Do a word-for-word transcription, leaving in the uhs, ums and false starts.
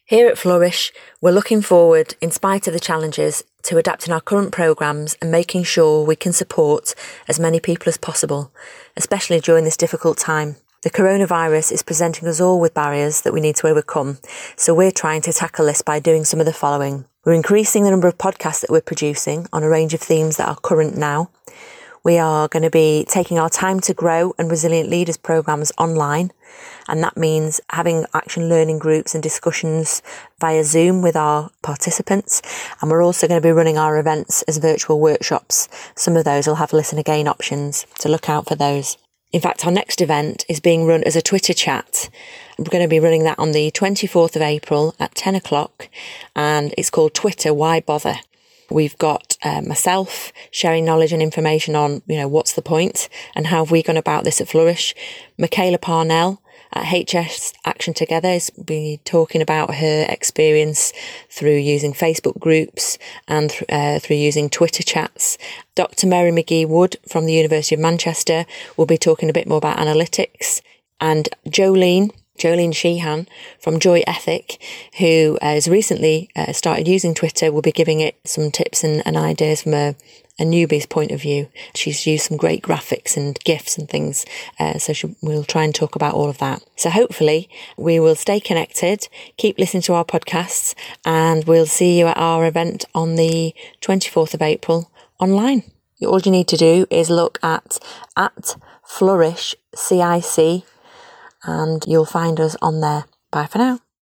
Here at Flourish, we're looking forward, in spite of the challenges, to adapting our current programmes and making sure we can support as many people as possible, especially during this difficult time. The coronavirus is presenting us all with barriers that we need to overcome, so we're trying to tackle this by doing some of the following. We're increasing the number of podcasts that we're producing on a range of themes that are current now. We are going to be taking our Time to Grow and Resilient Leaders programmes online, and that means having action learning groups and discussions via Zoom with our participants, and we're also going to be running our events as virtual workshops. Some of those will have listen again options, so look out for those. In fact, our next event is being run as a Twitter chat. We're going to be running that on the twenty-fourth of April at ten o'clock, and it's called Twitter, Why Bother? We've got uh, myself sharing knowledge and information on, you know, what's the point and how have we gone about this at Flourish. Michaela Parnell at H S Action Together is be talking about her experience through using Facebook groups and th- uh, through using Twitter chats. Doctor Mary McGee Wood from the University of Manchester will be talking a bit more about analytics. And Jolene Jolene Sheehan from Joy Ethic, who has recently uh, started using Twitter, will be giving it some tips and, and ideas from a, a newbie's point of view. She's used some great graphics and GIFs and things, uh, so she, we'll try and talk about all of that. So hopefully we will stay connected, keep listening to our podcasts, and we'll see you at our event on the twenty-fourth of April online. All you need to do is look at, at Flourish C I C, and you'll find us on there. Bye for now.